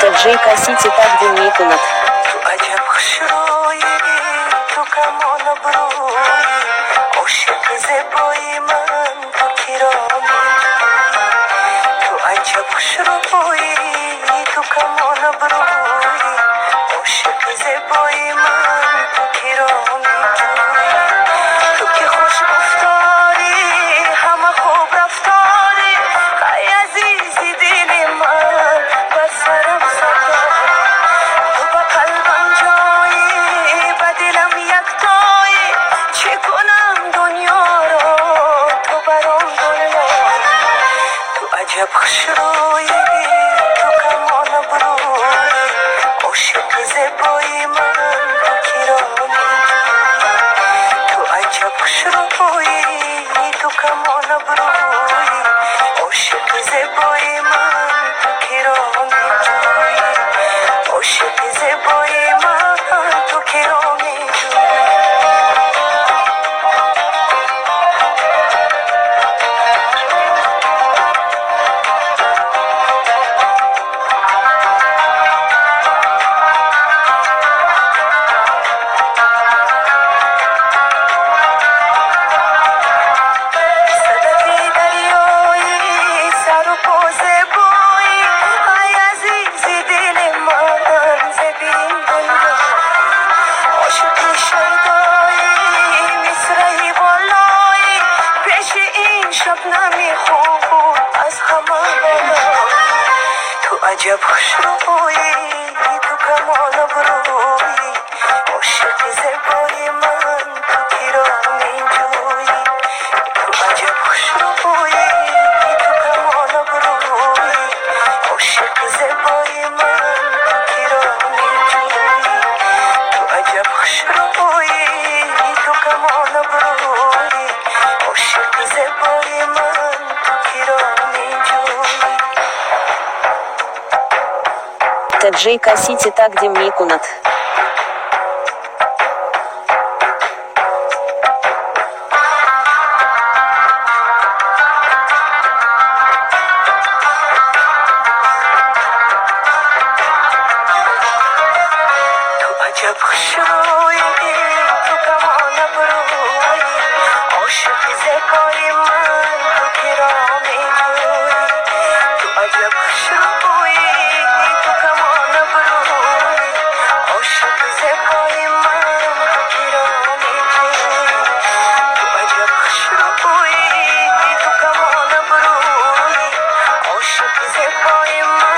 Таджика Сити так میکند. تو عجب خوشرویی تو کمان برویی عاشق زیبایی من تو کرامی تو عجب خوشرویی تو کمان برویی عاشق زیبایی من تو کرامی تو که خوش گفتاری همه خوب رفتاری ای عزیزی دل من بر سرم سرداری تو با قلبم جایی با دلم یکتایی چه کنم دنیا را تو برام دنیا تو عجب خوشرویی تو کمان برویی عاشق زیبایی من تو کرامی تو عجب خوشرویی تو کمان برویی عاشق زیبایی من تو کرامی عاشق زیبایی من تو کرامی صدفی دریایی سر و پا زیبایی ای عزیزی دل من زبین دنیا عاشقی شیدایی مصرعی بالایی پیش این شبنمی خوب از همه بالا تو عجب خوشرویی تو کمان برویی عاشق زیبایی من تو کرامی جویی تو عجب خوشرویی تو کمان برویی عاشق زیبایی من تو کرامی جویی تو عجب خوشرویی تو کمان برویی عاشق زیبایی من تو کرامی جویی Таджика Сити так میکند. تو عجب خوشرویی تو کمان برویی عاشق زیبایی من تو کرامی جویی تو عجب خوشرویی تو کمان برویی عاشق زیبایی من تو کرامی جویی تو عجب خوشرویی تو کمان برویی عاشق زیبایی من